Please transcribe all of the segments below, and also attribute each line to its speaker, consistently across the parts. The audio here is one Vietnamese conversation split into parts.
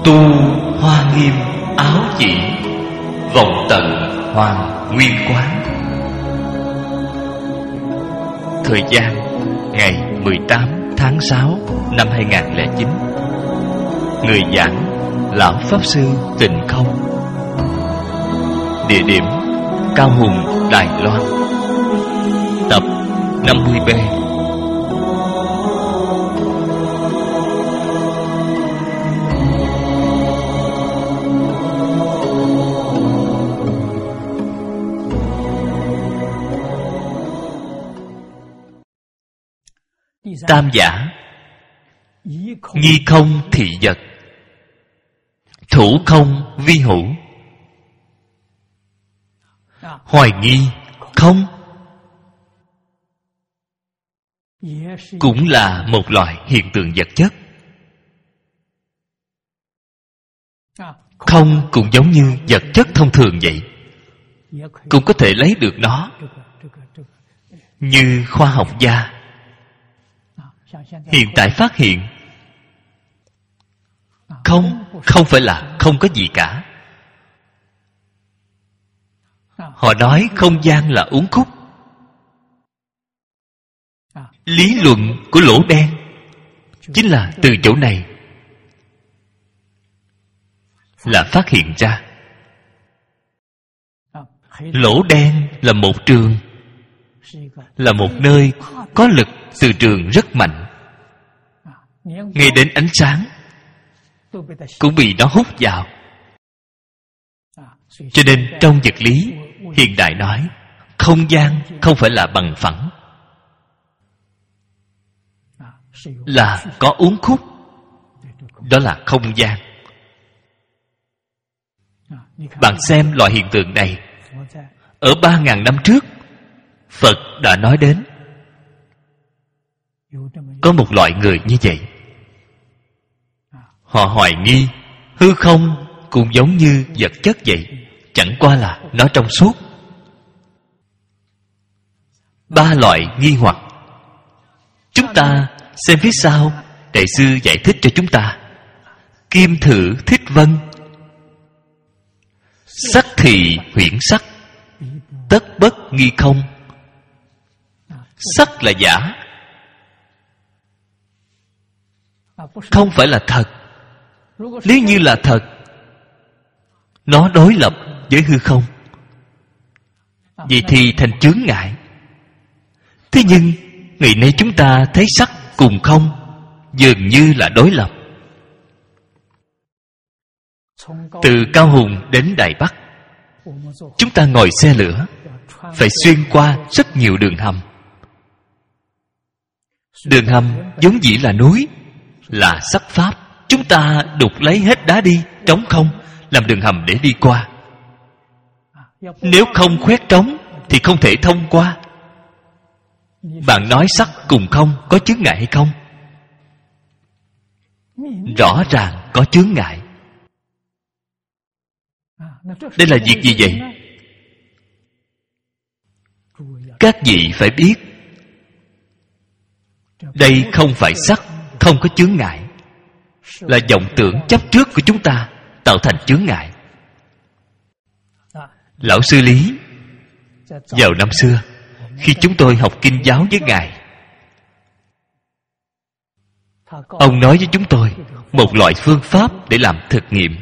Speaker 1: Tu Hoa Nghiêm Áo Chỉ, vọng tận Hoàng Nguyên Quán. Thời gian ngày 18 tháng 6 năm 2009. Người giảng Lão Pháp Sư Tịnh Không. Địa điểm Cao Hùng, Đài Loan. Tập 50B. Tam giả: nghi không thị vật, thủ không vi hữu. Hoài nghi không cũng là một loại hiện tượng vật chất. Không cũng giống như vật chất thông thường vậy, cũng có thể lấy được nó. Như khoa học gia hiện tại phát hiện, không phải là không có gì cả. Họ nói không gian là uốn khúc. Lý luận của lỗ đen chính là từ chỗ này là phát hiện ra. Lỗ đen là một trường, là một nơi có lực từ trường rất mạnh. Ngay đến ánh sáng cũng bị nó hút vào. Cho nên trong vật lý hiện đại nói, không gian không phải là bằng phẳng, là có uốn khúc. Đó là không gian. Bạn xem loại hiện tượng này, ở 3.000 năm trước Phật đã nói đến. Có một loại người như vậy. Họ hoài nghi hư không cũng giống như vật chất vậy, chẳng qua là nó trong suốt. 3 loại nghi hoặc. Chúng ta xem phía sau, Đại sư giải thích cho chúng ta. Kim thử thích vân, sắc thì huyễn sắc, tất bất nghi không. Sắc là giả, không phải là thật. Nếu như là thật, nó đối lập với hư không, vậy thì thành chướng ngại. Thế nhưng ngày nay chúng ta thấy sắc cùng không dường như là đối lập. Từ Cao Hùng đến Đài Bắc, chúng ta ngồi xe lửa phải xuyên qua rất nhiều đường hầm. Đường hầm vốn dĩ là núi, là sắc pháp. Chúng ta đục lấy hết đá đi, trống không, làm đường hầm để đi qua. Nếu không khoét trống thì không thể thông qua. Bạn nói sắc cùng không có chướng ngại hay không? Rõ ràng có chướng ngại. Đây là việc gì vậy? Các vị phải biết, đây không phải sắc, không có chướng ngại, là vọng tưởng chấp trước của chúng ta tạo thành chướng ngại. Lão sư Lý vào năm xưa, khi chúng tôi học kinh giáo với Ngài, ông nói với chúng tôi một loại phương pháp để làm thực nghiệm.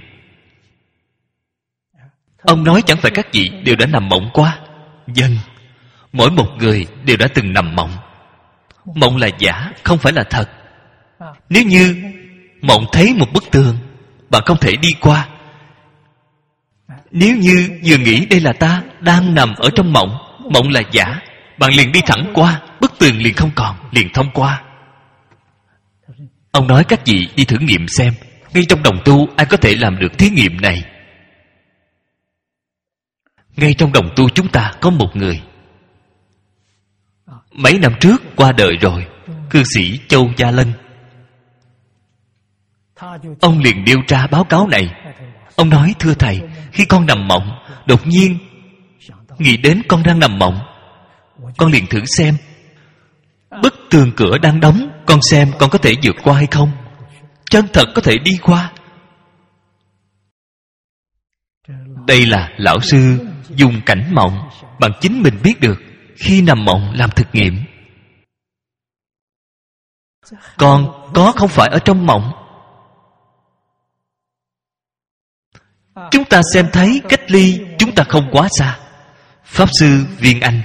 Speaker 1: Ông nói chẳng phải các vị đều đã nằm mộng qua? Vâng, mỗi một người đều đã từng nằm mộng. Mộng là giả, không phải là thật. Nếu như mộng thấy một bức tường, bạn không thể đi qua. Nếu như vừa nghĩ đây là ta đang nằm ở trong mộng, mộng là giả, bạn liền đi thẳng qua, bức tường liền không còn, liền thông qua. Ông nói các vị đi thử nghiệm xem, ngay trong đồng tu ai có thể làm được thí nghiệm này. Ngay trong đồng tu chúng ta có một người, mấy năm trước qua đời rồi, cư sĩ Châu Gia Lân. Ông liền điều tra báo cáo này. Ông nói, thưa thầy, khi con nằm mộng, đột nhiên nghĩ đến con đang nằm mộng. Con liền thử xem bức tường cửa đang đóng, con xem con có thể vượt qua hay không. Chân thật có thể đi qua. Đây là lão sư dùng cảnh mộng bằng chính mình biết được, khi nằm mộng làm thực nghiệm. Còn có không phải ở trong mộng. Chúng ta xem thấy cách ly chúng ta không quá xa. Pháp sư Viên Anh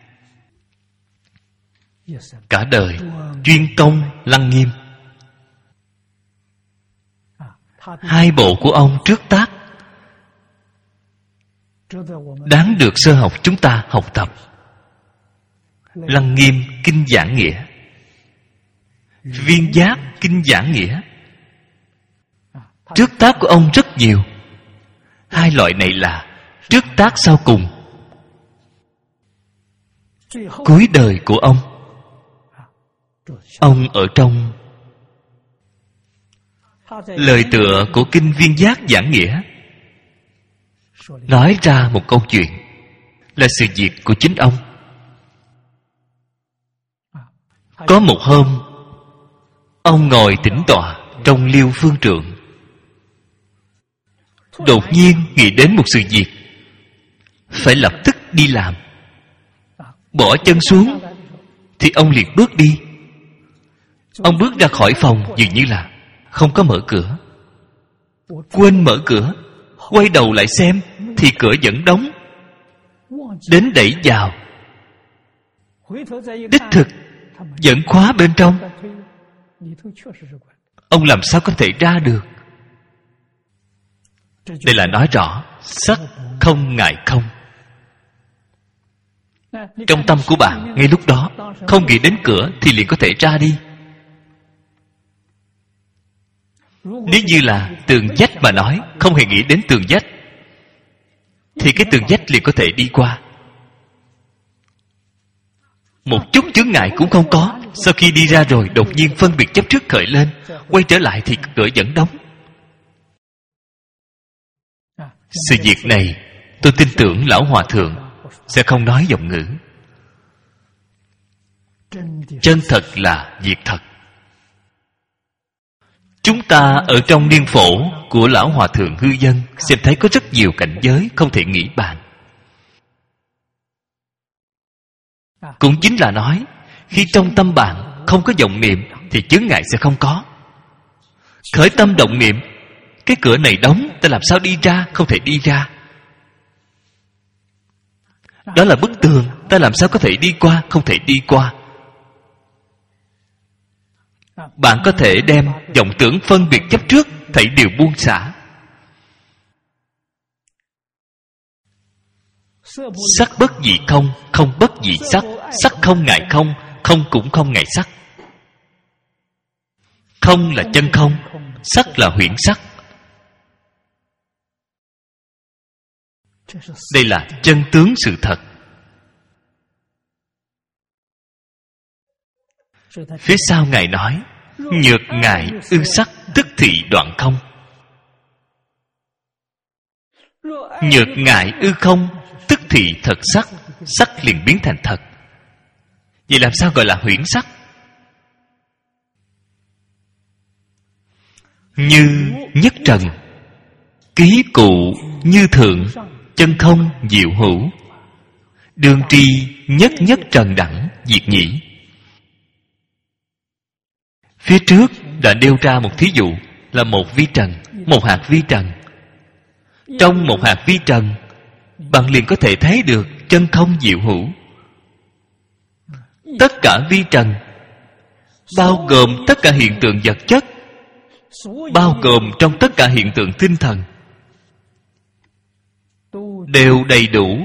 Speaker 1: cả đời chuyên công Lăng Nghiêm. Hai bộ của ông trước tác đáng được sơ học chúng ta học tập. Lăng Nghiêm Kinh Giảng Nghĩa, Viên Giác Kinh Giảng Nghĩa. Trước tác của ông rất nhiều. Hai loại này là trước tác sau cùng. Cuối đời của ông ở trong lời tựa của Kinh Viên Giác Giảng Nghĩa nói ra một câu chuyện, là sự việc của chính ông. Có một hôm, ông ngồi tĩnh tọa trong Liêu Phương Trượng, đột nhiên nghĩ đến một sự việc, phải lập tức đi làm. Bỏ chân xuống thì ông liền bước đi. Ông bước ra khỏi phòng dường như là không có mở cửa. Quên mở cửa, quay đầu lại xem thì cửa vẫn đóng. Đến đẩy vào, đích thực vẫn khóa bên trong. Ông làm sao có thể ra được? Đây là nói rõ sắc không ngại không. Trong tâm của bạn ngay lúc đó không nghĩ đến cửa thì liền có thể ra đi. Nếu như là tường vách mà nói, không hề nghĩ đến tường vách, thì cái tường vách liền có thể đi qua. Một chút chướng ngại cũng không có. Sau khi đi ra rồi, đột nhiên phân biệt chấp trước khởi lên, quay trở lại thì cửa vẫn đóng. Sự việc này tôi tin tưởng Lão Hòa Thượng sẽ không nói giọng ngữ. Chân thật là việc thật. Chúng ta ở trong niên phổ của Lão Hòa Thượng Hư Dân xem thấy có rất nhiều cảnh giới không thể nghĩ bàn. Cũng chính là nói, khi trong tâm bạn không có vọng niệm thì chướng ngại sẽ không có. Khởi tâm động niệm, cái cửa này đóng, ta làm sao đi ra? Không thể đi ra. Đó là bức tường, ta làm sao có thể đi qua? Không thể đi qua. Bạn có thể đem vọng tưởng phân biệt chấp trước thảy đều buông xả. Sắc bất dị không, không bất dị sắc. Sắc không ngại không, không cũng không ngại sắc. Không là chân không, sắc là huyễn sắc. Đây là chân tướng sự thật. Phía sau Ngài nói, nhược ngại ư sắc tức thị đoạn không. Nhược ngại ư không tức thị thật sắc. Sắc liền biến thành thật. Vậy làm sao gọi là huyễn sắc? Như nhất trần, ký cụ như thượng, chân không diệu hữu, đương tri nhất nhất trần đẳng diệt nhĩ. Phía trước đã nêu ra một thí dụ là một vi trần, một hạt vi trần. Trong một hạt vi trần, bạn liền có thể thấy được chân không diệu hữu. Tất cả vi trần bao gồm tất cả hiện tượng vật chất, bao gồm trong tất cả hiện tượng tinh thần, đều đầy đủ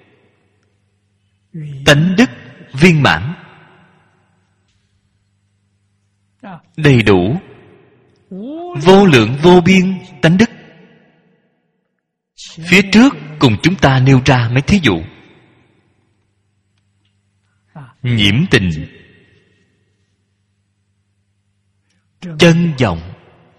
Speaker 1: tánh đức viên mãn. Đầy đủ vô lượng vô biên tánh đức. Phía trước cùng chúng ta nêu ra mấy thí dụ. Nhiễm tình, chân vọng,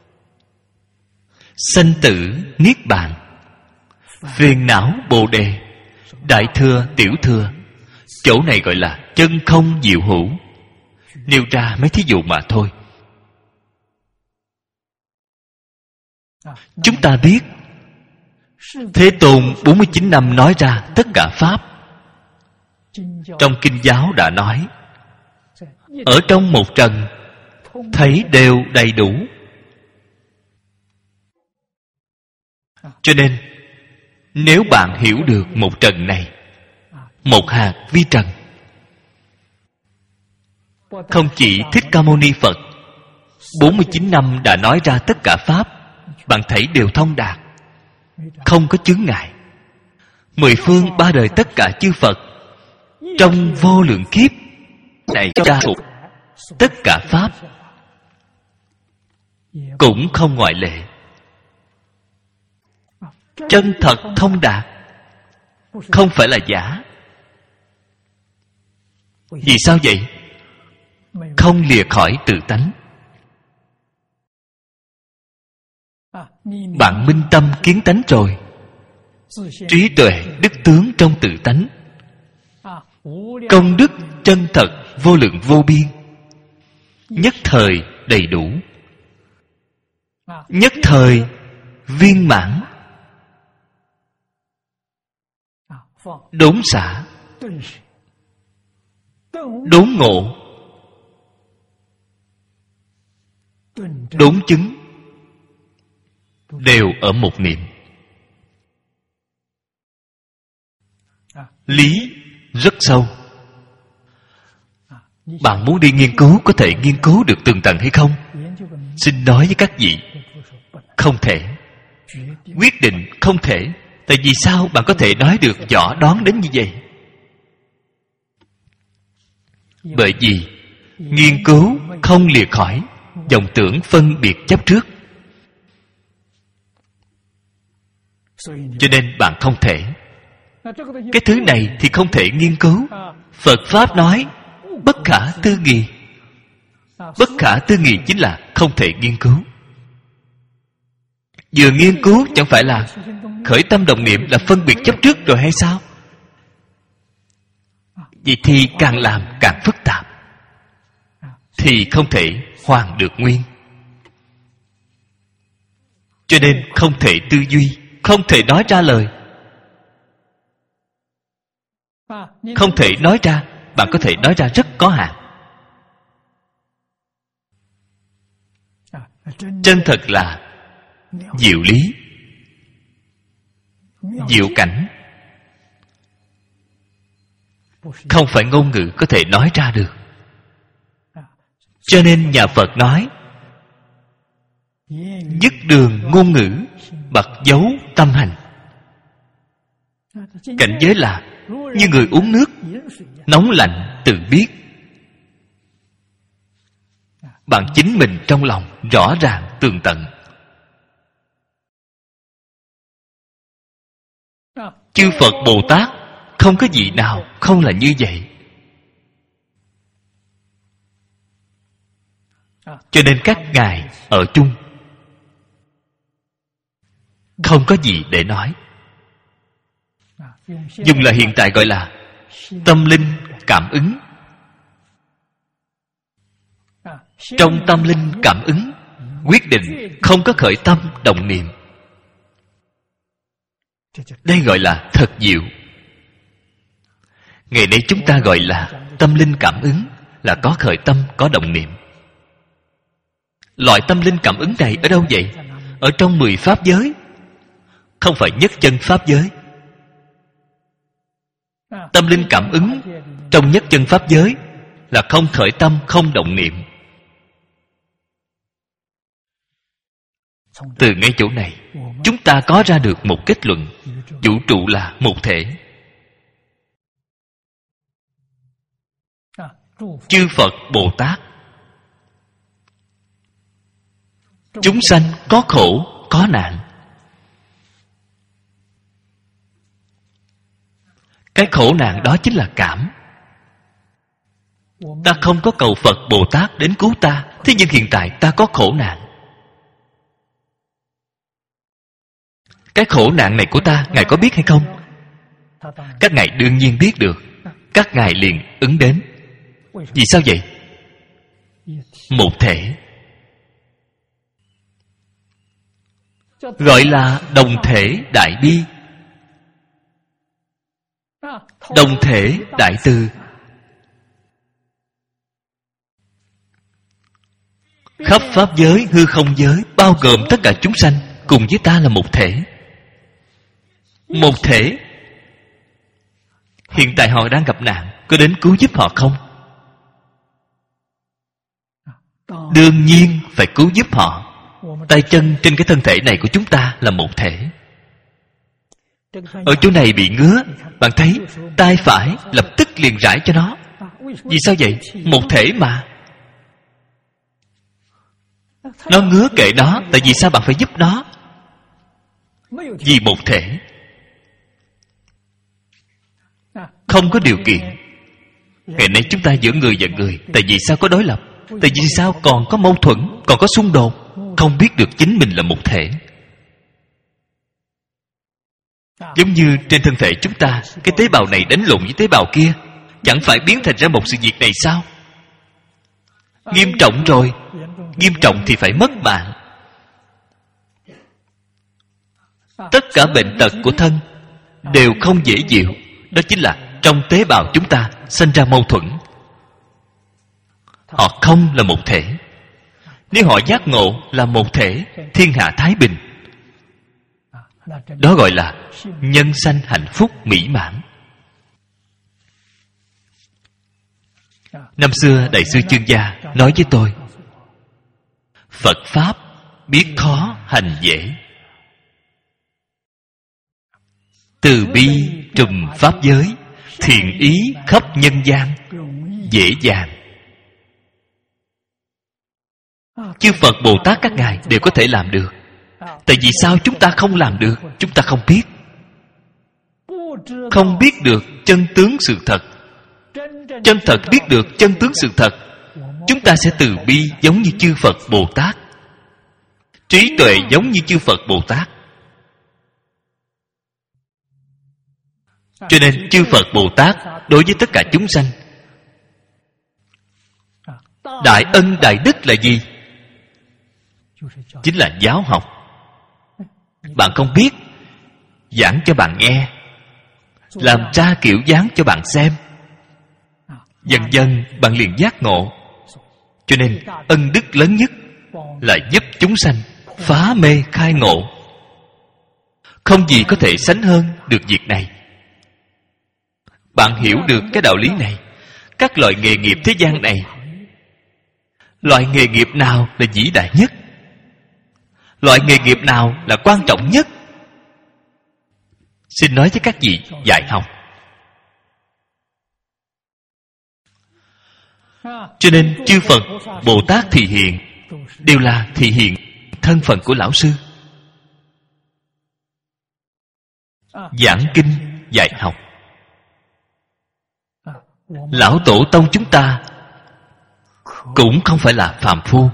Speaker 1: sanh tử niết bàn, phiền não bồ đề, đại thừa tiểu thừa. Chỗ này gọi là chân không diệu hữu. Nêu ra mấy thí dụ mà thôi. Chúng ta biết Thế Tôn 49 năm nói ra tất cả Pháp. Trong Kinh giáo đã nói, ở trong một trần thấy đều đầy đủ. Cho nên nếu bạn hiểu được một trần này, một hạt vi trần, không chỉ Thích Ca Mâu Ni Phật 49 năm đã nói ra tất cả Pháp, bạn thấy đều thông đạt, không có chướng ngại. Mười phương ba đời tất cả chư Phật trong vô lượng kiếp này ra tất cả Pháp cũng không ngoại lệ, chân thật thông đạt, không phải là giả. Vì sao vậy? Không lìa khỏi tự tánh. Bạn minh tâm kiến tánh rồi, trí tuệ đức tướng trong tự tánh, công đức chân thật vô lượng vô biên, nhất thời đầy đủ, nhất thời viên mãn, đốn xả, đốn ngộ, đốn chứng, đều ở một niệm. Lý rất sâu. Bạn muốn đi nghiên cứu, có thể nghiên cứu được tường tận hay không? Xin nói với các vị, không thể. Quyết định không thể. Tại vì sao bạn có thể nói được rõ đoán đến như vậy? Bởi vì nghiên cứu không lìa khỏi vọng tưởng phân biệt chấp trước. Cho nên bạn không thể. Cái thứ này thì không thể nghiên cứu. Phật Pháp nói bất khả tư nghị. Bất khả tư nghị chính là không thể nghiên cứu. Vừa nghiên cứu chẳng phải là khởi tâm động niệm là phân biệt chấp trước rồi hay sao? Vậy thì càng làm càng phức tạp, thì không thể hoàn được nguyên. Cho nên không thể tư duy, không thể nói ra lời. Không thể nói ra. Bạn có thể nói ra rất có hạn. Chân thật là diệu lý, diệu cảnh, không phải ngôn ngữ có thể nói ra được. Cho nên nhà Phật nói dứt đường ngôn ngữ, bật dấu tâm hành. Cảnh giới là như người uống nước, nóng lạnh tự biết. Bạn chính mình trong lòng rõ ràng tường tận. Chư Phật Bồ Tát không có vị nào không là như vậy. Cho nên các ngài ở chung, không có gì để nói. Dùng là hiện tại gọi là tâm linh cảm ứng. Trong tâm linh cảm ứng, quyết định không có khởi tâm động niệm. Đây gọi là thật diệu. Ngày nay chúng ta gọi là tâm linh cảm ứng, là có khởi tâm, có động niệm. Loại tâm linh cảm ứng này ở đâu vậy? Ở trong 10 pháp giới, không phải nhất chân pháp giới. Tâm linh cảm ứng trong nhất chân pháp giới là không khởi tâm, không động niệm. Từ ngay chỗ này, chúng ta có ra được một kết luận: vũ trụ là một thể. Chư Phật Bồ Tát, chúng sanh có khổ, có nạn. Cái khổ nạn đó chính là cảm. Ta không có cầu Phật Bồ Tát đến cứu ta, thế nhưng hiện tại ta có khổ nạn. Cái khổ nạn này của ta, ngài có biết hay không? Các ngài đương nhiên biết được. Các ngài liền ứng đến. Vì sao vậy? Một thể. gọi là đồng thể đại bi, đồng thể đại từ. Khắp pháp giới, hư không giới, bao gồm tất cả chúng sanh cùng với ta là một thể. Một thể. Hiện tại họ đang gặp nạn, có đến cứu giúp họ không? Đương nhiên phải cứu giúp họ. Tay chân trên cái thân thể này của chúng ta là một thể. Ở chỗ này bị ngứa, bạn thấy tay phải lập tức liền rải cho nó. Vì sao vậy? Một thể mà. Nó ngứa kệ nó. Tại vì sao bạn phải giúp nó? Vì một thể. Không có điều kiện. Ngày nay chúng ta giữa người và người, tại vì sao có đối lập? Tại vì sao còn có mâu thuẫn, còn có xung đột? Không biết được chính mình là một thể. Giống như trên thân thể chúng ta, cái tế bào này đánh lộn với tế bào kia, chẳng phải biến thành ra một sự việc này sao? Nghiêm trọng rồi. Nghiêm trọng thì phải mất mạng. Tất cả bệnh tật của thân đều không dễ chịu. Đó chính là trong tế bào chúng ta sinh ra mâu thuẫn. Họ không là một thể. Nếu họ giác ngộ là một thể, thiên hạ thái bình, đó gọi là nhân sanh hạnh phúc mỹ mãn. Năm xưa Đại sư Chương Gia nói với tôi, Phật Pháp biết khó hành dễ, từ bi trùm pháp giới, thiện ý khắp nhân gian, dễ dàng. Chư Phật Bồ Tát các ngài đều có thể làm được. Tại vì sao chúng ta không làm được? Chúng ta không biết. Không biết được chân tướng sự thật. Chân thật biết được chân tướng sự thật, chúng ta sẽ từ bi giống như chư Phật Bồ Tát, trí tuệ giống như chư Phật Bồ Tát. Cho nên chư Phật Bồ Tát đối với tất cả chúng sanh, đại ân đại đức là gì? Chính là giáo học. Bạn không biết, giảng cho bạn nghe, làm ra kiểu dáng cho bạn xem, dần dần bạn liền giác ngộ. Cho nên ân đức lớn nhất là giúp chúng sanh phá mê khai ngộ. Không gì có thể sánh hơn được việc này. Bạn hiểu được cái đạo lý này, các loại nghề nghiệp thế gian này, loại nghề nghiệp nào là vĩ đại nhất? Loại nghề nghiệp nào là quan trọng nhất? Xin nói với các vị dạy học. Cho nên chư Phật Bồ Tát thị hiện đều là thị hiện thân phận của lão sư, giảng kinh dạy học. Lão tổ tông chúng ta cũng không phải là phàm phu.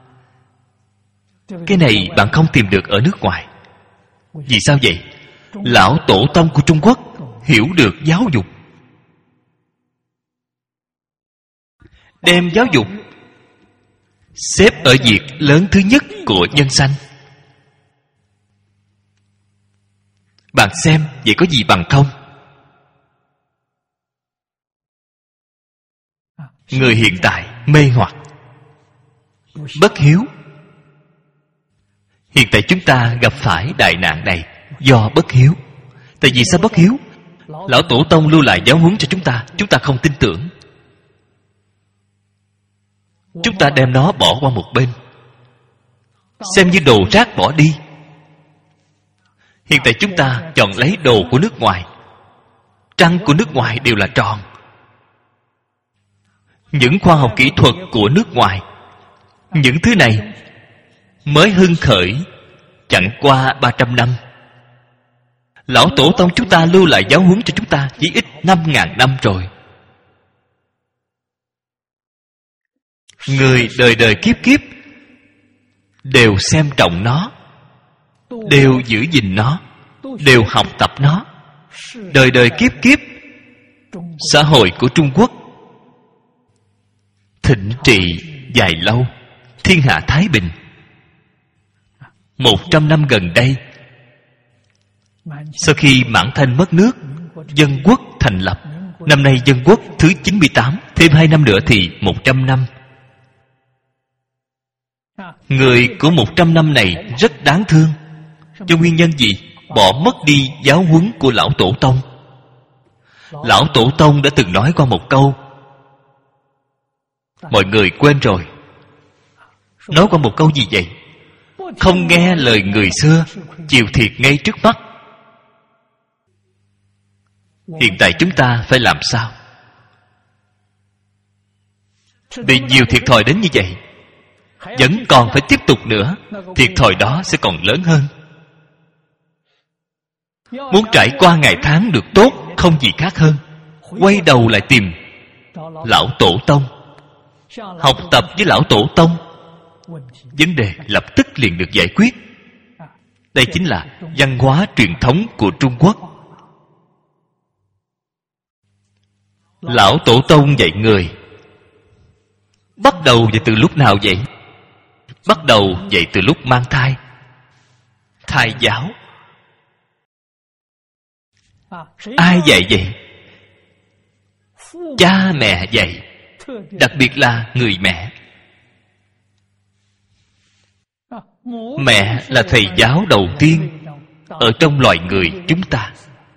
Speaker 1: Cái này bạn không tìm được ở nước ngoài. Vì sao vậy? Lão tổ tông của Trung Quốc hiểu được giáo dục, đem giáo dục xếp ở việc lớn thứ nhất của nhân sanh. Bạn xem vậy có gì bằng không? Người hiện tại mê hoặc, bất hiếu. Hiện tại chúng ta gặp phải đại nạn này do bất hiếu. Tại vì sao bất hiếu? Lão tổ tông lưu lại giáo huấn cho chúng ta không tin tưởng. Chúng ta đem nó bỏ qua một bên, xem như đồ rác bỏ đi. Hiện tại chúng ta chọn lấy đồ của nước ngoài. Trăng của nước ngoài đều là tròn. Những khoa học kỹ thuật của nước ngoài, những thứ này mới hưng khởi chẳng qua 300 năm. Lão tổ tông chúng ta lưu lại giáo huấn cho chúng ta chỉ ít 5.000 năm rồi. Người đời đời kiếp kiếp đều xem trọng nó, đều giữ gìn nó, đều học tập nó. Đời đời kiếp kiếp, xã hội của Trung Quốc thịnh trị dài lâu, thiên hạ thái bình. 100 năm gần đây, sau khi Mãn Thanh mất nước, Dân Quốc thành lập. Năm nay Dân Quốc thứ 98, thêm 2 năm nữa thì 100 năm. Người của 100 năm này rất đáng thương. Do nguyên nhân gì? Bỏ mất đi giáo huấn của Lão Tổ Tông. Lão Tổ Tông đã từng nói qua một câu, mọi người quên rồi. Nói qua một câu gì vậy? Không nghe lời người xưa, chịu thiệt ngay trước mắt. Hiện tại chúng ta phải làm sao? Bị nhiều thiệt thòi đến như vậy, vẫn còn phải tiếp tục nữa, thiệt thòi đó sẽ còn lớn hơn. Muốn trải qua ngày tháng được tốt, không gì khác hơn quay đầu lại tìm Lão Tổ Tông, học tập với Lão Tổ Tông, vấn đề lập tức liền được giải quyết. Đây chính là văn hóa truyền thống của Trung Quốc. Lão Tổ Tông dạy người bắt đầu dạy từ lúc nào vậy? Bắt đầu dạy từ lúc mang thai. Thai giáo. Ai dạy vậy? Cha mẹ dạy, đặc biệt là người mẹ. Mẹ là thầy giáo đầu tiên ở trong loài người chúng ta.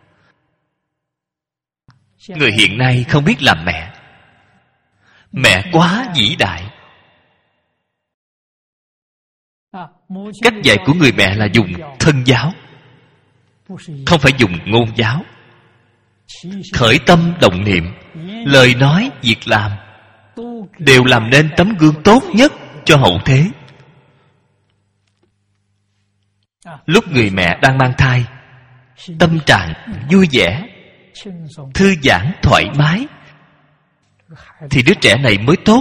Speaker 1: Người hiện nay không biết làm mẹ. Mẹ quá vĩ đại. Cách dạy của người mẹ là dùng thân giáo, không phải dùng ngôn giáo. Khởi tâm động niệm, lời nói, việc làm đều làm nên tấm gương tốt nhất cho hậu thế. Lúc người mẹ đang mang thai, tâm trạng vui vẻ, thư giãn, thoải mái, thì đứa trẻ này mới tốt.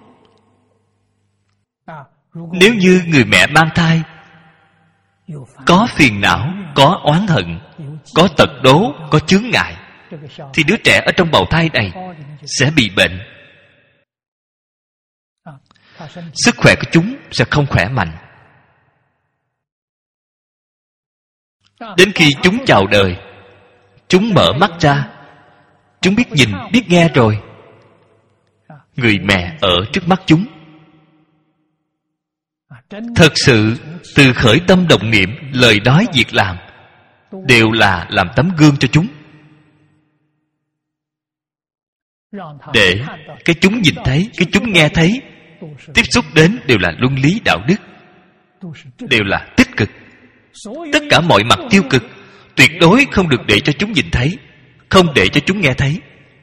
Speaker 1: Nếu như người mẹ mang thai có phiền não, có oán hận, có tật đố, có chướng ngại, thì đứa trẻ ở trong bào thai này sẽ bị bệnh. Sức khỏe của chúng sẽ không khỏe mạnh. Đến khi chúng chào đời, chúng mở mắt ra, chúng biết nhìn, biết nghe rồi. Người mẹ ở trước mắt chúng. Thật sự từ khởi tâm động niệm, lời nói, việc làm đều là làm tấm gương cho chúng, để cái chúng nhìn thấy, cái chúng nghe thấy, tiếp xúc đến đều là luân lý đạo đức, đều là tích cực. Tất cả mọi mặt tiêu cực tuyệt đối không được để cho chúng nhìn thấy, không để cho chúng nghe thấy.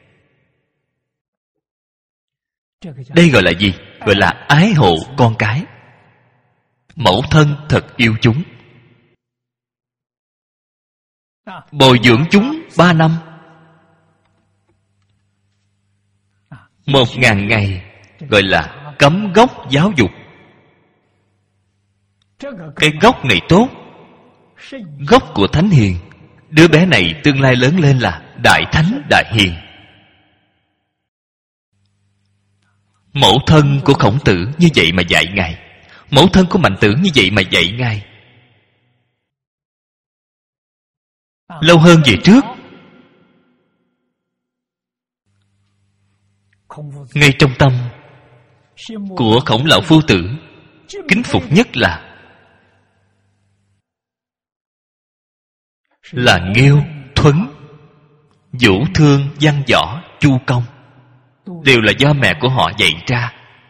Speaker 1: Đây gọi là gì? Gọi là ái hộ con cái. Mẫu thân thật yêu chúng, bồi dưỡng chúng 3 năm, 1000 ngày, gọi là cắm gốc giáo dục. Cái gốc này tốt, gốc của thánh hiền. Đứa bé này tương lai lớn lên là đại thánh đại hiền. Mẫu thân của Khổng Tử như vậy mà dạy Ngài, mẫu thân của Mạnh Tử như vậy mà dạy Ngài. Lâu hơn về trước, ngay trong tâm của Khổng Lão Phu Tử, kính phục nhất là Nghêu, Thuấn, Vũ Thương, Văn Võ, Chu Công, đều là do mẹ của họ dạy ra.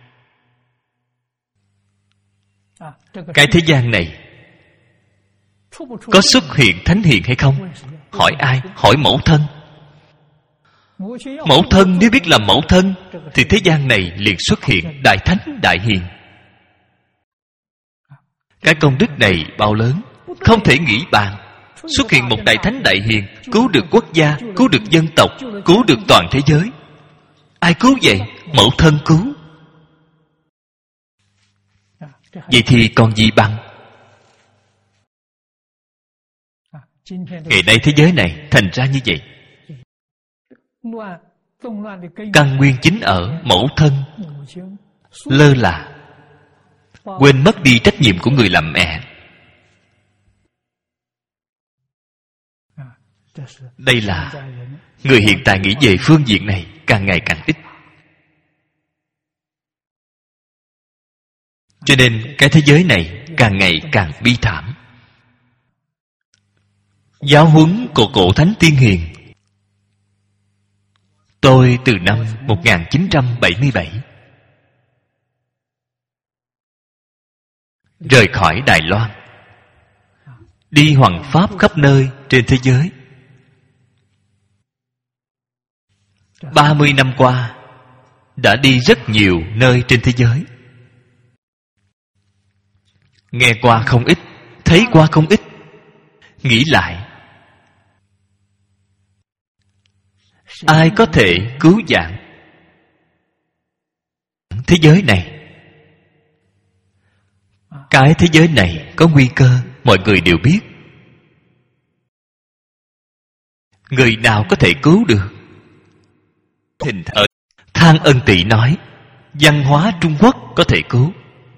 Speaker 1: Cái thế gian này có xuất hiện thánh hiền hay không? Hỏi ai? Hỏi mẫu thân. Mẫu thân nếu biết làm mẫu thân, thì thế gian này liền xuất hiện đại thánh đại hiền. Cái công đức này bao lớn, không thể nghĩ bàn. Xuất hiện một đại thánh đại hiền, cứu được quốc gia, cứu được dân tộc, cứu được toàn thế giới. Ai cứu vậy? Mẫu thân cứu. Vậy thì còn gì bằng? Ngày nay thế giới này thành ra như vậy. Căn nguyên chính ở mẫu thân lơ là, quên mất đi trách nhiệm của người làm mẹ. Đây là người hiện tại nghĩ về phương diện này càng ngày càng ít. Cho nên cái thế giới này càng ngày càng bi thảm. Giáo huấn của cổ thánh tiên hiền. Tôi từ năm 1977 rời khỏi Đài Loan, đi hoằng pháp khắp nơi trên thế giới. 30 năm qua đã đi rất nhiều nơi trên thế giới. Nghe qua không ít, thấy qua không ít. Nghĩ lại, ai có thể cứu vãn thế giới này? Cái thế giới này có nguy cơ, mọi người đều biết. Người nào có thể cứu được? Thỉnh ở Thang Ân Tị nói, văn hóa Trung Quốc có thể cứu.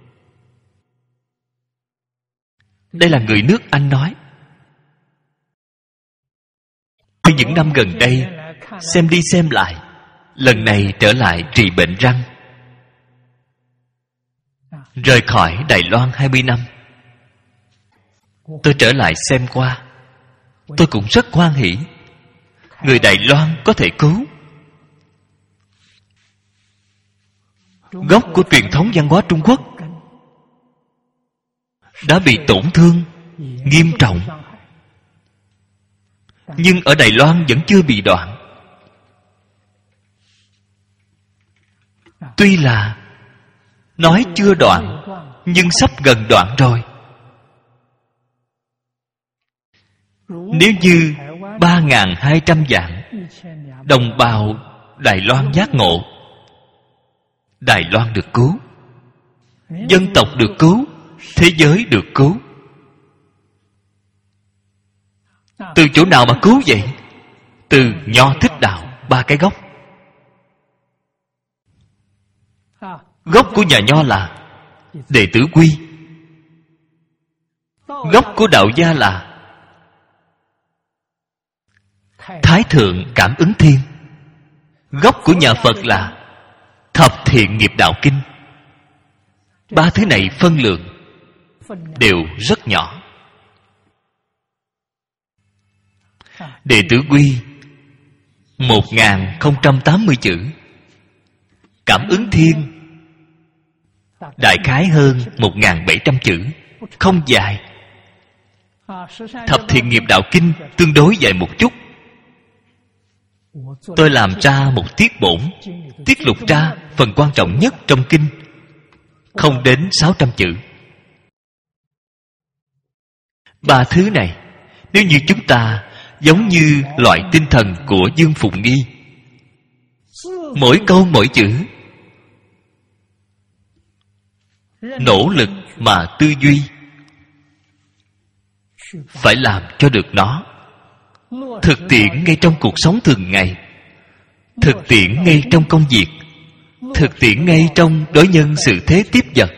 Speaker 1: Đây là người nước Anh nói. Những năm gần đây, xem đi xem lại, lần này trở lại trị bệnh răng. Rời khỏi Đài Loan 20 năm, tôi trở lại xem qua. Tôi cũng rất hoan hỉ. Người Đài Loan có thể cứu. Gốc của truyền thống văn hóa Trung Quốc đã bị tổn thương nghiêm trọng, nhưng ở Đài Loan vẫn chưa bị đoạn. Tuy là nói chưa đoạn, nhưng sắp gần đoạn rồi. Nếu như 3.200 vạn đồng bào Đài Loan giác ngộ, Đài Loan được cứu, dân tộc được cứu, thế giới được cứu. Từ chỗ nào mà cứu vậy? Từ Nho Thích Đạo, 3 cái gốc. Gốc của nhà Nho là Đệ Tử Quy. Gốc của Đạo gia là Thái Thượng Cảm Ứng Thiên. Gốc của nhà Phật là Thập Thiện Nghiệp Đạo Kinh. 3 thứ này phân lượng đều rất nhỏ. Đệ Tử Quy 1080 chữ. Cảm Ứng Thiên đại khái hơn 1700 chữ, không dài. Thập Thiện Nghiệp Đạo Kinh tương đối dài một chút. Tôi làm ra một tiết bổn, tiết lục ra phần quan trọng nhất trong kinh, không đến 600 chữ. 3 thứ này, nếu như chúng ta giống như loại tinh thần của Dương Phụng Nghi, mỗi câu mỗi chữ nỗ lực mà tư duy, phải làm cho được nó thực tiễn ngay trong cuộc sống thường ngày, thực tiễn ngay trong công việc, thực tiễn ngay trong đối nhân xử thế tiếp vật.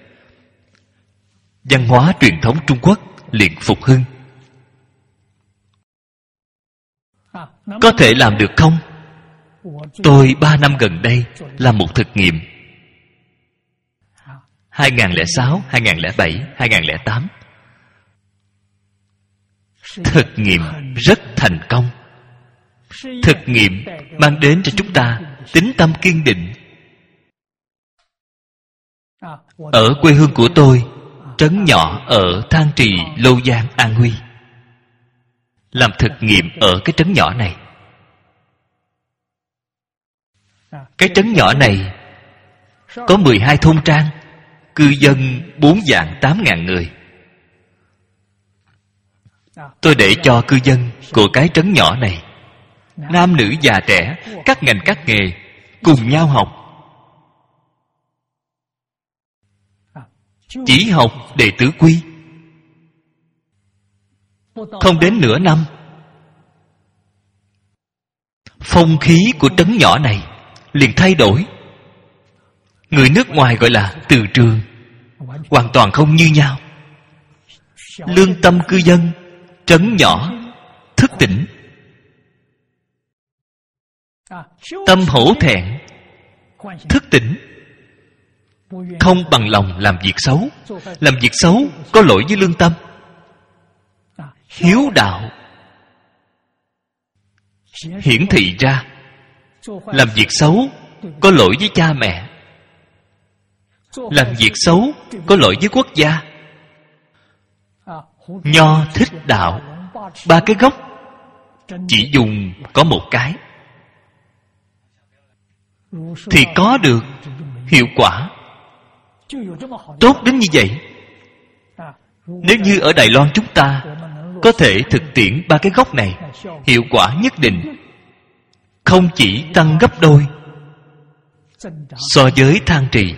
Speaker 1: Văn hóa truyền thống Trung Quốc liền phục hưng. Có thể làm được không? Tôi 3 năm gần đây làm một thực nghiệm. 2006, 2007, 2008. Thực nghiệm rất thành công. Thực nghiệm mang đến cho chúng ta tín tâm kiên định. Ở quê hương của tôi, trấn nhỏ ở Thang Trì, Lô Giang, An Huy, làm thực nghiệm ở cái trấn nhỏ này. Cái trấn nhỏ này có 12 thôn trang, cư dân 4.800.000 người. Tôi để cho cư dân của cái trấn nhỏ này, nam nữ già trẻ, các ngành các nghề, cùng nhau học. Chỉ học Đệ Tử Quy. Không đến nửa năm, phong khí của trấn nhỏ này liền thay đổi. Người nước ngoài gọi là từ trường, hoàn toàn không như nhau. Lương tâm cư dân trấn nhỏ thức tỉnh, Tâm hổ thẹn, thức tỉnh, không bằng lòng làm việc xấu. Làm việc xấu có lỗi với lương tâm. Hiếu đạo hiển thị ra làm việc xấu có lỗi với cha mẹ, làm việc xấu có lỗi với quốc gia. Nho thích đạo, ba cái gốc chỉ dùng có một cái thì có được hiệu quả tốt đến như vậy. Nếu như ở Đài Loan chúng ta có thể thực tiễn ba cái gốc này, hiệu quả nhất định không chỉ tăng gấp đôi so với than trì.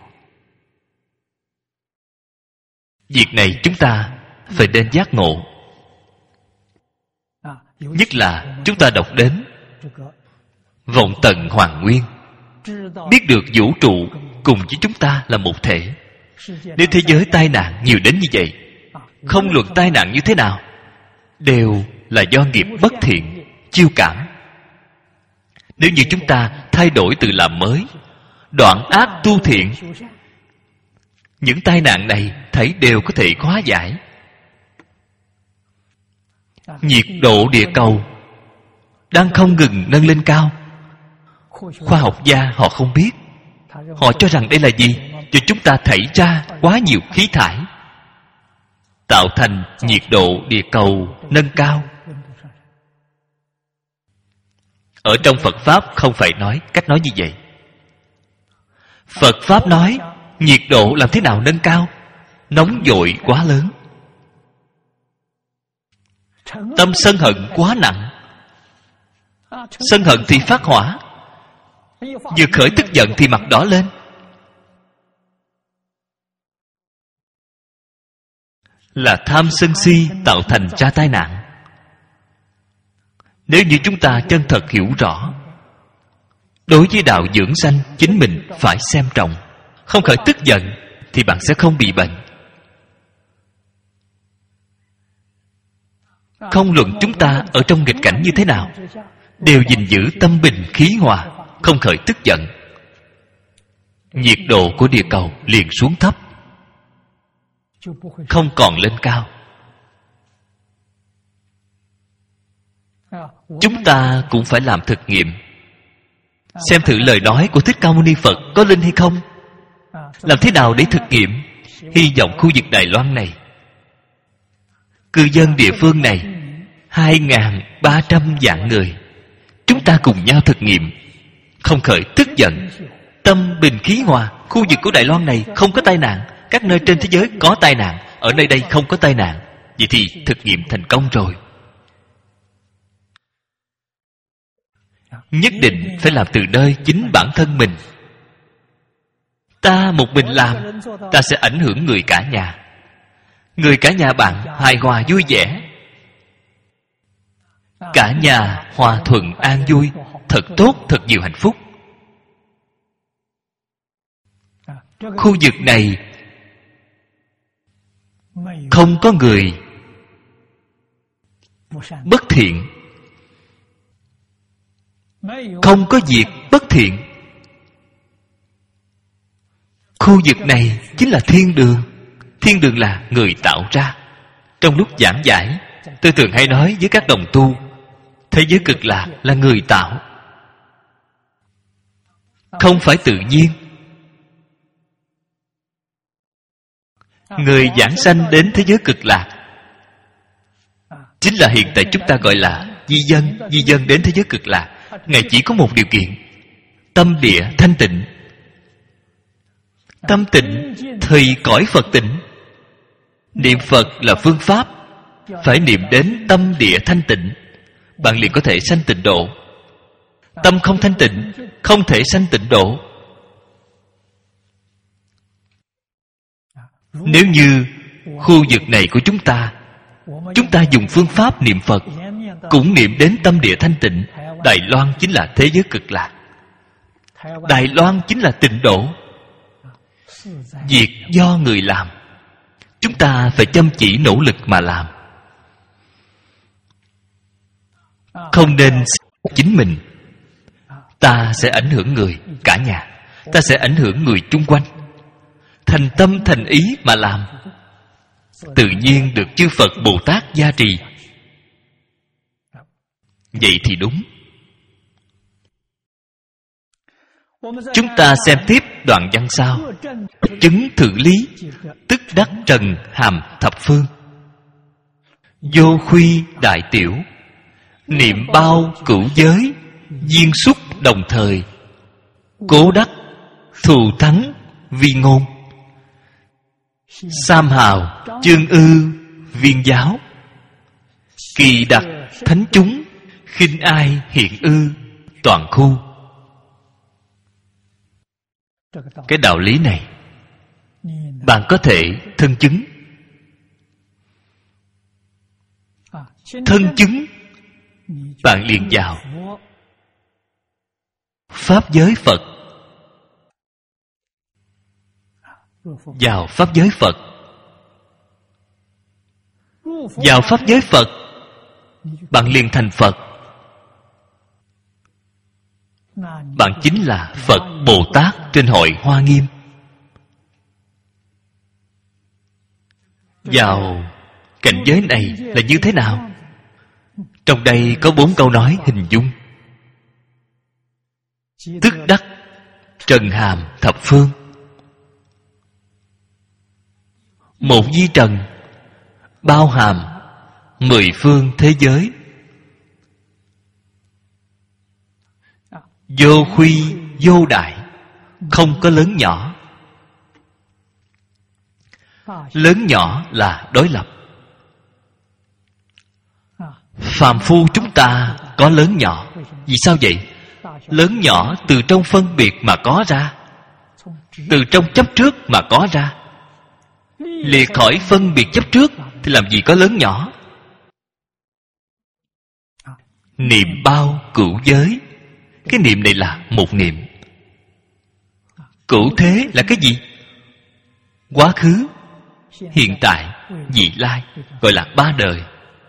Speaker 1: Việc này chúng ta phải nên giác ngộ. Nhất là chúng ta đọc đến Vọng Tận Hoàng Nguyên, biết được vũ trụ cùng với chúng ta là một thể. Nếu thế giới tai nạn nhiều đến như vậy, không luận tai nạn như thế nào, đều là do nghiệp bất thiện chiêu cảm. Nếu như chúng ta thay đổi từ làm mới, đoạn ác tu thiện, những tai nạn này thấy đều có thể hóa giải. Nhiệt độ địa cầu đang không ngừng nâng lên cao. Khoa học gia họ không biết. Họ cho rằng đây là gì? Cho chúng ta thảy ra quá nhiều khí thải, tạo thành nhiệt độ địa cầu nâng cao. Ở trong Phật Pháp không phải nói cách nói như vậy. Phật Pháp nói nhiệt độ làm thế nào nâng cao? Nóng vội quá lớn, tâm sân hận quá nặng. Sân hận thì phát hỏa, vừa khởi tức giận thì mặt đỏ lên. Là tham sân si tạo thành ra tai nạn. Nếu như chúng ta chân thật hiểu rõ, đối với đạo dưỡng sanh, chính mình phải xem trọng. Không khởi tức giận thì bạn sẽ không bị bệnh. Không luận chúng ta ở trong nghịch cảnh như thế nào, đều gìn giữ tâm bình khí hòa, không khởi tức giận, nhiệt độ của địa cầu liền xuống thấp, không còn lên cao. Chúng ta cũng phải làm thực nghiệm, xem thử lời nói của Thích Ca Mâu Ni Phật có linh hay không. Làm thế nào để thực nghiệm? Hy vọng khu vực Đài Loan này, cư dân địa phương này 2.300 vạn người, chúng ta cùng nhau thực nghiệm, không khởi tức giận, tâm bình khí hòa. Khu vực của Đài Loan này không có tai nạn. Các nơi trên thế giới có tai nạn, ở nơi đây không có tai nạn. Vậy thì thực nghiệm thành công rồi. Nhất định phải làm từ nơi chính bản thân mình. Ta một mình làm, ta sẽ ảnh hưởng người cả nhà. Người cả nhà bạn hài hòa vui vẻ, cả nhà hòa thuận an vui, thật tốt, thật nhiều hạnh phúc. Khu vực này không có người bất thiện, không có việc bất thiện. Khu vực này chính là thiên đường. Thiên đường là người tạo ra. Trong lúc giảng giải, tôi thường hay nói với các đồng tu, thế giới cực lạc là người tạo, không phải tự nhiên. Người giảng sanh đến thế giới cực lạc chính là hiện tại chúng ta gọi là di dân. Di dân đến thế giới cực lạc, Ngài chỉ có một điều kiện: tâm địa thanh tịnh. Tâm tịnh thì cõi Phật tịnh. Niệm Phật là phương pháp, phải niệm đến tâm địa thanh tịnh, bạn liền có thể sanh tịnh độ. Tâm không thanh tịnh, không thể sanh tịnh độ. Nếu như khu vực này của chúng ta dùng phương pháp niệm Phật, cũng niệm đến tâm địa thanh tịnh, Đài Loan chính là thế giới cực lạc. Đài Loan chính là tịnh độ. Việc do người làm, chúng ta phải chăm chỉ nỗ lực mà làm, không nên chính mình. ta sẽ ảnh hưởng người cả nhà, ta sẽ ảnh hưởng người chung quanh. Thành tâm thành ý mà làm, tự nhiên được chư Phật Bồ Tát gia trì. Vậy thì đúng. Chúng ta xem tiếp đoạn văn sau. Chứng thử lý, tức đắc trần hàm thập phương. Vô khuy đại tiểu, niệm bao cửu giới, duyên xúc đồng thời. Cố đắc thù thắng vi ngôn. Sam hào chương ư viên giáo. Kỳ đặc thánh chúng, khinh ai hiện ư toàn khu. Cái đạo lý này bạn có thể thân chứng. Thân chứng, bạn liền vào pháp giới Phật. Vào pháp giới Phật. Vào pháp giới Phật, bạn liền thành Phật. Bạn chính là Phật Bồ Tát trên hội Hoa Nghiêm. Vào cảnh giới này là như thế nào? Trong đây có 4 câu nói hình dung. Tức đắc trần hàm thập phương. Một di trần bao hàm 10 phương thế giới. Vô khuy vô đại, không có lớn nhỏ. Lớn nhỏ là đối lập. Phàm phu chúng ta có lớn nhỏ. Vì sao vậy? Lớn nhỏ từ trong phân biệt mà có ra, từ trong chấp trước mà có ra. Liệt khỏi phân biệt chấp trước thì làm gì có lớn nhỏ. Niệm bao cửu giới. Cái niệm này là một niệm. Cửu thế là cái gì? Quá khứ, hiện tại, vị lai, gọi là 3 đời.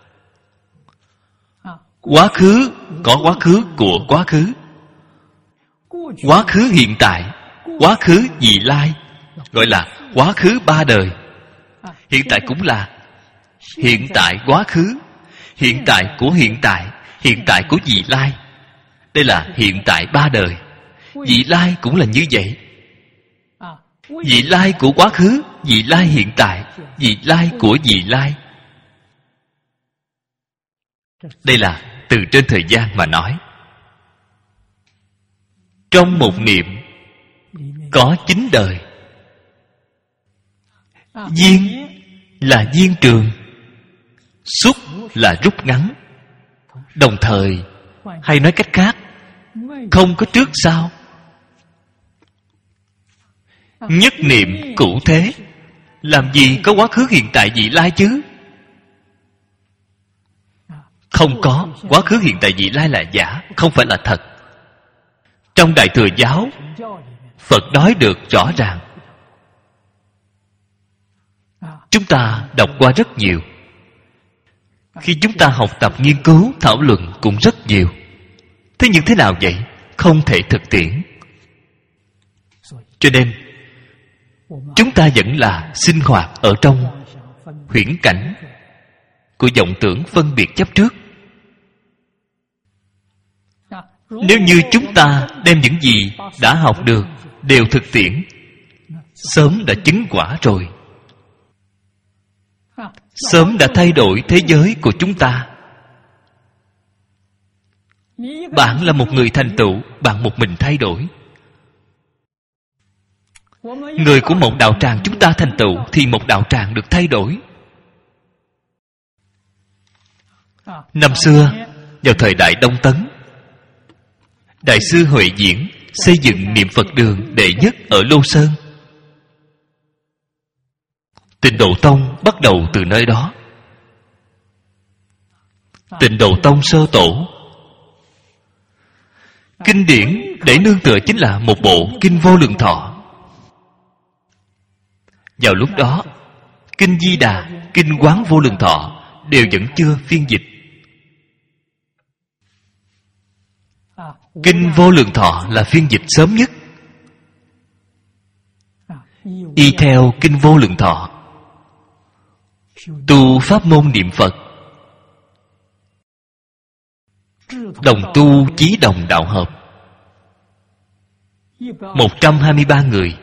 Speaker 1: Quá khứ có quá khứ của quá khứ, quá khứ hiện tại, quá khứ vị lai, gọi là quá khứ 3 đời. Hiện tại cũng là hiện tại quá khứ, hiện tại của hiện tại của vị lai. Đây là hiện tại 3 đời. Vị lai cũng là như vậy. Vị lai của quá khứ, vị lai hiện tại, vị lai của vị lai. Đây là từ trên thời gian mà nói. Trong một niệm có 9 đời. Duyên là duyên trường, xúc là rút ngắn. Đồng thời, hay nói cách khác, không có trước sau. Nhất niệm cửu thế. Làm gì có quá khứ hiện tại vị lai chứ? Không có. Quá khứ hiện tại vị lai là giả, không phải là thật. Trong Đại Thừa Giáo, Phật nói được rõ ràng. Chúng ta đọc qua rất nhiều. Khi chúng ta học tập nghiên cứu, thảo luận cũng rất nhiều. Thế nhưng thế nào vậy? Không thể thực tiễn. Cho nên chúng ta vẫn là sinh hoạt ở trong huyễn cảnh của vọng tưởng phân biệt chấp trước. Nếu như chúng ta đem những gì đã học được đều thực tiễn, sớm đã chứng quả rồi. Sớm đã thay đổi thế giới của chúng ta. Bạn là một người thành tựu, bạn một mình thay đổi. Người của một đạo tràng chúng ta thành tựu thì một đạo tràng được thay đổi. Năm xưa, vào thời Đại Đông Tấn, Đại sư Huệ Diễn xây dựng niệm Phật đường đệ nhất ở Lô Sơn. Tịnh Độ Tông bắt đầu từ nơi đó. Tịnh Độ Tông sơ tổ, kinh điển để nương tựa chính là một bộ Kinh Vô Lượng Thọ. Vào lúc đó, Kinh Di Đà, Kinh Quán Vô Lượng Thọ đều vẫn chưa phiên dịch. Kinh Vô Lượng Thọ là phiên dịch sớm nhất. Y theo Kinh Vô Lượng Thọ tu pháp môn niệm Phật, đồng tu chí đồng đạo hợp, 123 người,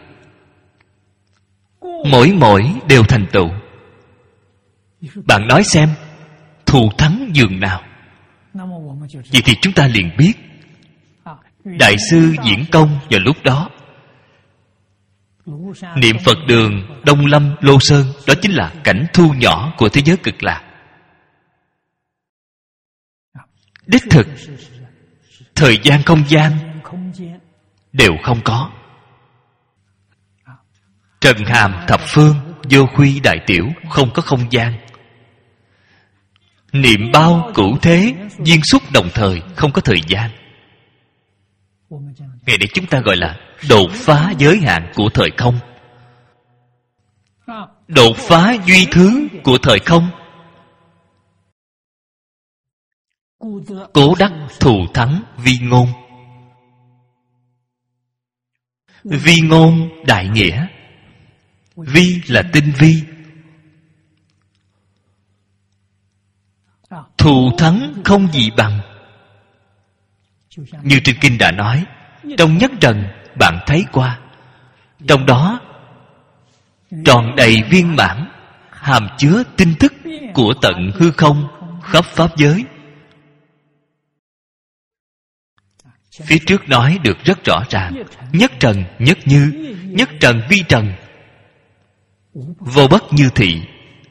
Speaker 1: mỗi đều thành tựu. Bạn nói xem, thù thắng dường nào? Vậy thì chúng ta liền biết Đại sư Diễn Công vào lúc đó niệm Phật đường Đông Lâm Lô Sơn, đó chính là cảnh thu nhỏ của thế giới Cực Lạc. Đích thực thời gian không gian đều không có. Trần hàm thập phương, vô khuy đại tiểu, không có không gian. Niệm bao cửu thế, duyên xúc đồng thời, không có thời gian. Ngày nay chúng ta gọi là đột phá giới hạn của thời không, đột phá duy thứ của thời không. Cố đắc thù thắng vi ngôn. Vi ngôn đại nghĩa. Vi là tinh vi, thù thắng không gì bằng. Như trên kinh đã nói, trong nhất trần bạn thấy qua, trong đó tròn đầy viên mãn, hàm chứa tinh thức của tận hư không khắp pháp giới. Phía trước nói được rất rõ ràng: nhất trần nhất như, nhất trần vi trần, vô bất như thị.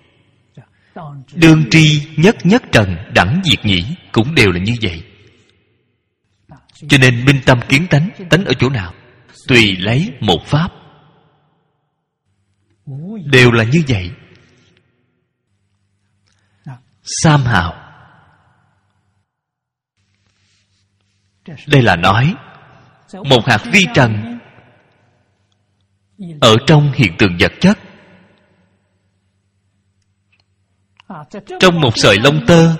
Speaker 1: Đương tri nhất nhất trần đẳng diệt nhĩ, cũng đều là như vậy. Cho nên minh tâm kiến tánh, tánh ở chỗ nào? Tùy lấy một pháp, đều là như vậy. Sam hào, đây là nói một hạt vi trần ở trong hiện tượng vật chất, trong một sợi lông tơ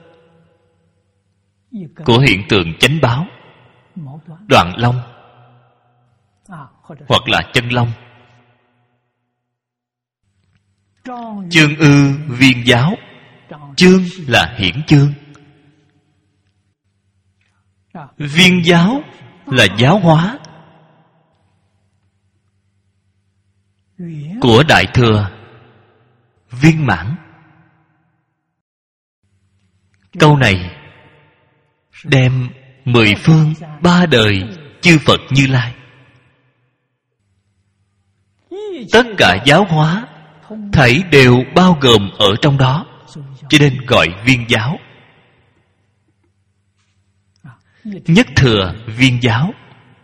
Speaker 1: của hiện tượng chánh báo, đoạn long hoặc là chân long. Chương ư viên giáo. Chương là hiển chương, viên giáo là giáo hóa của Đại Thừa viên mãn. Câu này đem 10 phương 3 đời chư Phật Như Lai tất cả giáo hóa thảy đều bao gồm ở trong đó, cho nên gọi viên giáo. Nhất thừa viên giáo,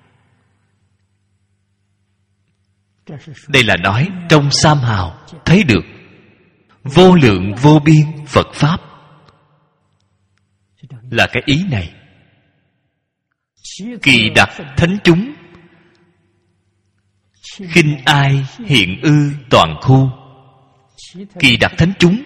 Speaker 1: đây là nói trong Sam hào thấy được vô lượng vô biên Phật Pháp, là cái ý này. Kỳ đặc thánh chúng, khinh ai hiện ư toàn khu. Kỳ đặc thánh chúng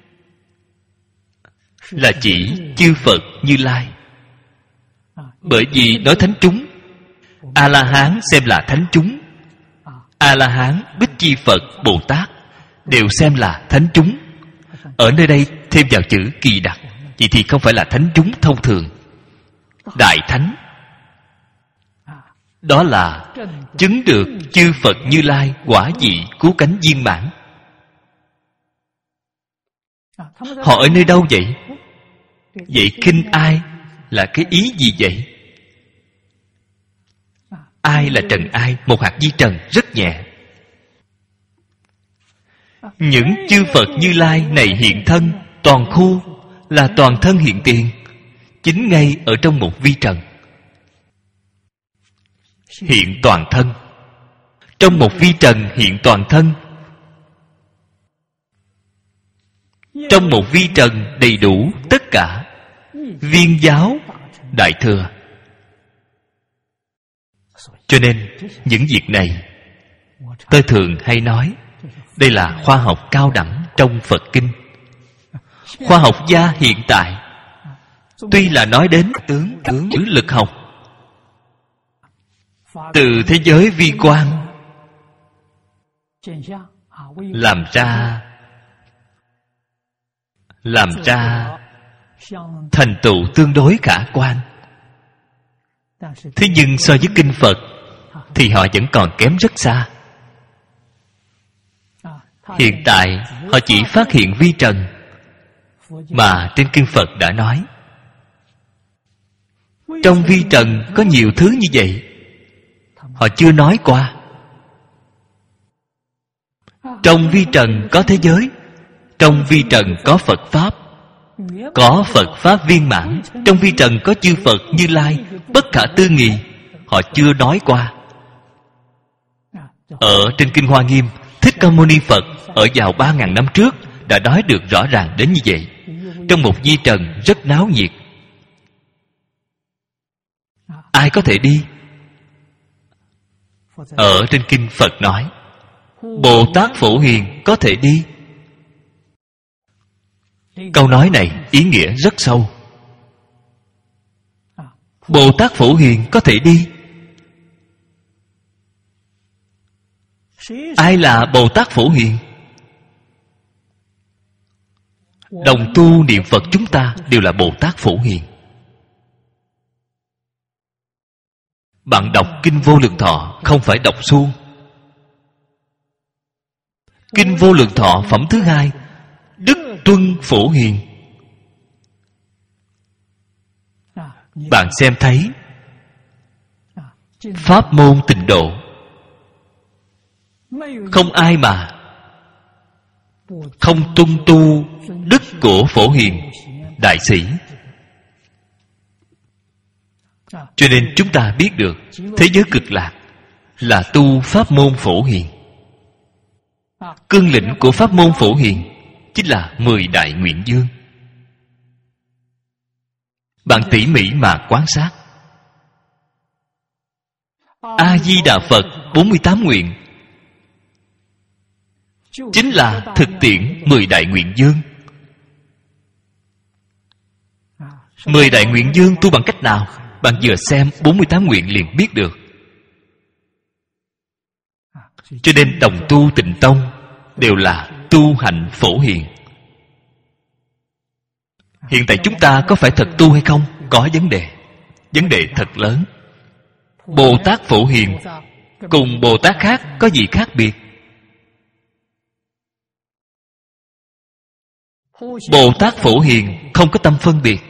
Speaker 1: là chỉ chư Phật Như Lai. Bởi vì nói thánh chúng, A-la-hán xem là thánh chúng, A-la-hán, Bích Chi Phật, Bồ Tát đều xem là thánh chúng. Ở nơi đây thêm vào chữ kỳ đặc, vậy thì không phải là thánh chúng thông thường. Đại thánh, đó là chứng được chư Phật Như Lai quả vị cứu cánh viên mãn. Họ ở nơi đâu vậy? Vậy khinh ai là cái ý gì vậy? Ai là trần ai? Một hạt vi trần rất nhẹ. Những chư Phật Như Lai này hiện thân toàn khu, là toàn thân hiện tiền, chính ngay ở trong một vi trần. Hiện toàn thân, trong một vi trần hiện toàn thân, trong một vi trần đầy đủ tất cả viên giáo Đại Thừa. Cho nên những việc này tôi thường hay nói, đây là khoa học cao đẳng trong Phật Kinh. Khoa học gia hiện tại tuy là nói đến tướng lực học, từ thế giới vi quan làm ra thành tựu tương đối khả quan. Thế nhưng so với kinh Phật thì họ vẫn còn kém rất xa. Hiện tại họ chỉ phát hiện vi trần mà trên kinh Phật đã nói. Trong vi trần có nhiều thứ như vậy, họ chưa nói qua. Trong vi trần có thế giới, trong vi trần có Phật Pháp, có Phật Pháp viên mãn, trong vi trần có chư Phật Như Lai bất khả tư nghị, họ chưa nói qua. Ở trên kinh Hoa Nghiêm, Thích Ca Mâu Ni Phật ở vào 3.000 năm trước đã nói được rõ ràng đến như vậy. Trong một vi trần rất náo nhiệt, ai có thể đi? Ở trên kinh Phật nói Bồ Tát Phổ Hiền có thể đi. Câu nói này ý nghĩa rất sâu. Bồ Tát Phổ Hiền có thể đi. Ai là Bồ Tát Phổ Hiền? Đồng tu niệm Phật chúng ta đều là Bồ Tát Phổ Hiền. Bạn đọc kinh Vô Lượng Thọ không phải đọc suông. Kinh Vô Lượng Thọ phẩm thứ 2, Đức Tuân Phổ Hiền. Bạn xem thấy pháp môn tịnh độ, không ai mà không tuân tu đức của Phổ Hiền đại sĩ. Cho nên chúng ta biết được thế giới cực lạc là tu pháp môn Phổ Hiền. Cương lĩnh của pháp môn Phổ Hiền chính là 10 đại nguyện dương. Bạn tỉ mỉ mà quan sát. A-di-đà Phật 48 nguyện chính là thực tiễn 10 đại nguyện dương. 10 đại nguyện dương tu bằng cách nào? Bạn vừa xem 48 nguyện liền biết được. Cho nên đồng tu Tịnh Tông đều là tu hành Phổ Hiền. Hiện tại chúng ta có phải thật tu hay không? Có vấn đề. Vấn đề thật lớn. Bồ Tát Phổ Hiền cùng Bồ Tát khác có gì khác biệt? Bồ Tát Phổ Hiền không có tâm phân biệt.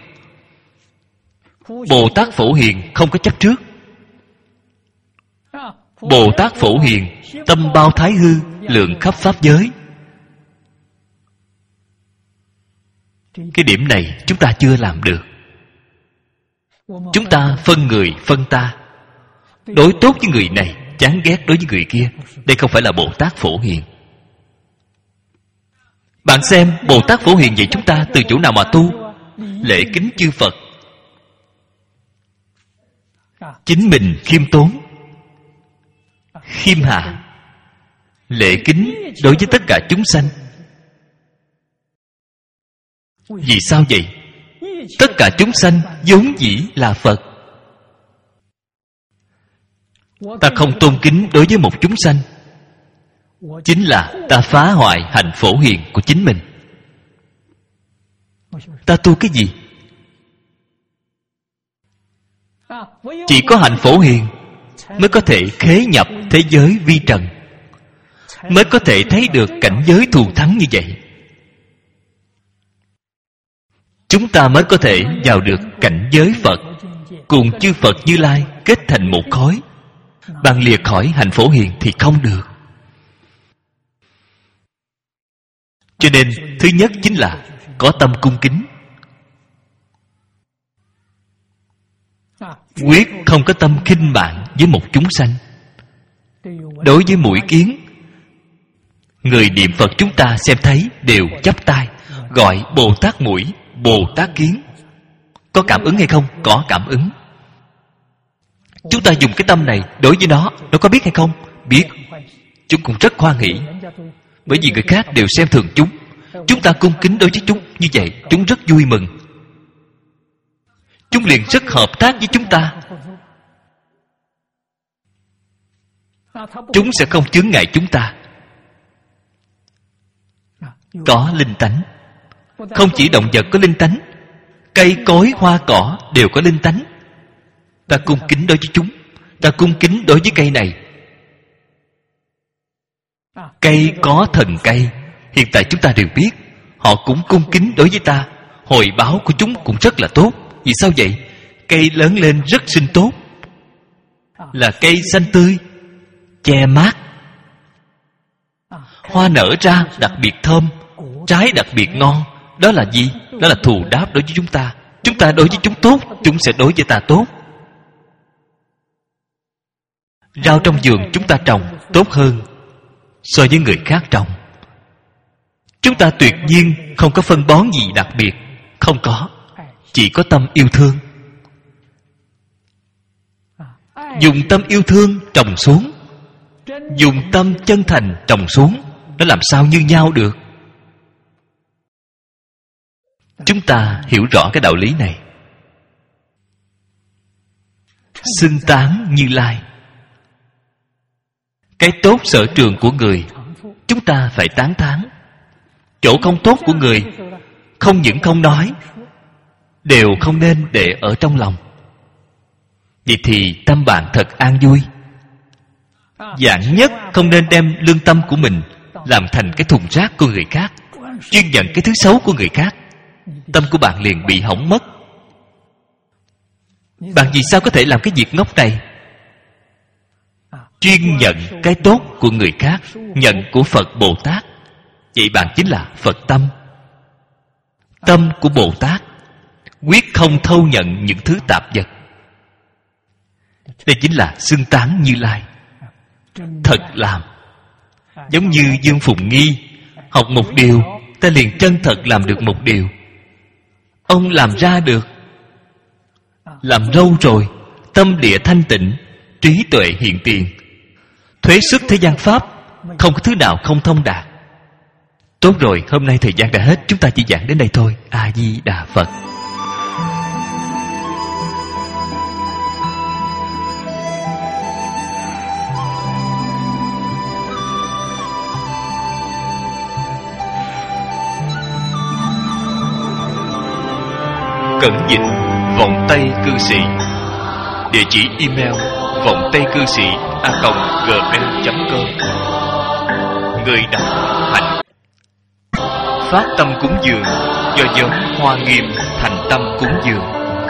Speaker 1: Bồ Tát Phổ Hiền không có chấp trước. Bồ Tát Phổ Hiền tâm bao thái hư, lượng khắp pháp giới. Cái điểm này chúng ta chưa làm được. Chúng ta phân người phân ta, đối tốt với người này, chán ghét đối với người kia. Đây không phải là Bồ Tát Phổ Hiền. Bạn xem Bồ Tát Phổ Hiền vậy chúng ta từ chỗ nào mà tu? Lễ kính chư Phật, chính mình khiêm tốn, khiêm hạ, lễ kính đối với tất cả chúng sanh. Vì sao vậy? Tất cả chúng sanh vốn dĩ là Phật. Ta không tôn kính đối với một chúng sanh, chính là ta phá hoại hành Phổ Hiền của chính mình. Ta tu cái gì? Chỉ có hành Phổ Hiền mới có thể khế nhập thế giới vi trần, mới có thể thấy được cảnh giới thù thắng như vậy. Chúng ta mới có thể vào được cảnh giới Phật, cùng chư Phật Như Lai kết thành một khối. Bạn lìa khỏi hành Phổ Hiền thì không được. Cho nên thứ nhất chính là có tâm cung kính. Quyết không có tâm khinh bạn với một chúng sanh. Đối với mũi kiến, người niệm Phật chúng ta xem thấy đều chắp tay gọi Bồ Tát mũi, Bồ Tát kiến. Có cảm ứng hay không? Có cảm ứng. Chúng ta dùng cái tâm này đối với nó có biết hay không? Biết. Chúng cũng rất hoan hỷ, bởi vì người khác đều xem thường chúng. Chúng ta cung kính đối với chúng như vậy, chúng rất vui mừng. Chúng liền rất hợp tác với chúng ta. chúng sẽ không chướng ngại chúng ta. Có linh tánh. Không chỉ động vật có linh tánh, cây cối hoa cỏ đều có linh tánh. Ta cung kính đối với chúng. Ta cung kính đối với cây này. Cây có thần cây. Hiện tại chúng ta đều biết, họ cũng cung kính đối với ta. Hồi báo của chúng cũng rất là tốt. Vì sao vậy? Cây lớn lên rất xinh tốt, là cây xanh tươi, che mát. Hoa nở ra đặc biệt thơm, trái đặc biệt ngon. Đó là gì? Đó là thù đáp đối với chúng ta. Chúng ta đối với chúng tốt, chúng sẽ đối với ta tốt. Rau trong vườn chúng ta trồng tốt hơn so với người khác trồng. Chúng ta tuyệt nhiên không có phân bón gì đặc biệt. Không có. Chỉ có tâm yêu thương. Dùng tâm yêu thương trồng xuống, dùng tâm chân thành trồng xuống. Nó làm sao như nhau được? Chúng ta hiểu rõ cái đạo lý này. Xưng tán Như Lai. Cái tốt sở trường của người, chúng ta phải tán thán. Chỗ không tốt của người, không những không nói, đều không nên để ở trong lòng. Vậy thì tâm bạn thật an vui. Vạn nhất không nên đem lương tâm của mình làm thành cái thùng rác của người khác, chuyên nhận cái thứ xấu của người khác. Tâm của bạn liền bị hỏng mất. Bạn vì sao có thể làm cái việc ngốc này? Chuyên nhận cái tốt của người khác, nhận của Phật Bồ Tát. Vậy bạn chính là Phật tâm. Tâm của Bồ Tát quyết không thâu nhận những thứ tạp vật. Đây chính là xưng tán Như Lai. Thật làm. Giống như Dương Phùng Nghi học một điều, ta liền chân thật làm được một điều. Ông làm ra được. Làm lâu rồi, tâm địa thanh tịnh, trí tuệ hiện tiền, thuế xuất thế gian pháp, không có thứ nào không thông đạt. Tốt rồi, hôm nay thời gian đã hết, chúng ta chỉ giảng đến đây thôi. A Di Đà Phật. Cẩn dịch Vọng Tây Cư Sĩ. Địa chỉ email vongtaicư sĩ@gmail.com. Người đọc Hạnh. Phát tâm cúng dường do nhóm Hoa Nghiêm thành tâm cúng dường.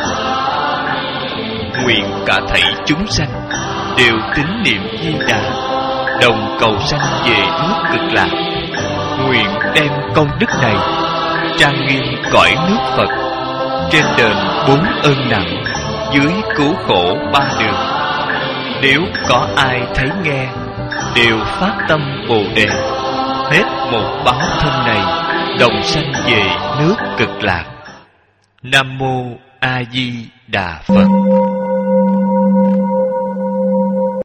Speaker 1: Nguyện cả thảy chúng sanh đều tín niệm Di Đà, đồng cầu sanh về nước Cực Lạc. Nguyện đem công đức này trang nghiêm cõi nước Phật, trên đền 4 ơn nặng, dưới cứu khổ 3 đường. Nếu có ai thấy nghe, đều phát tâm Bồ Đề, hết một báo thân này, đồng sanh về nước Cực Lạc. Nam Mô A Di Đà Phật.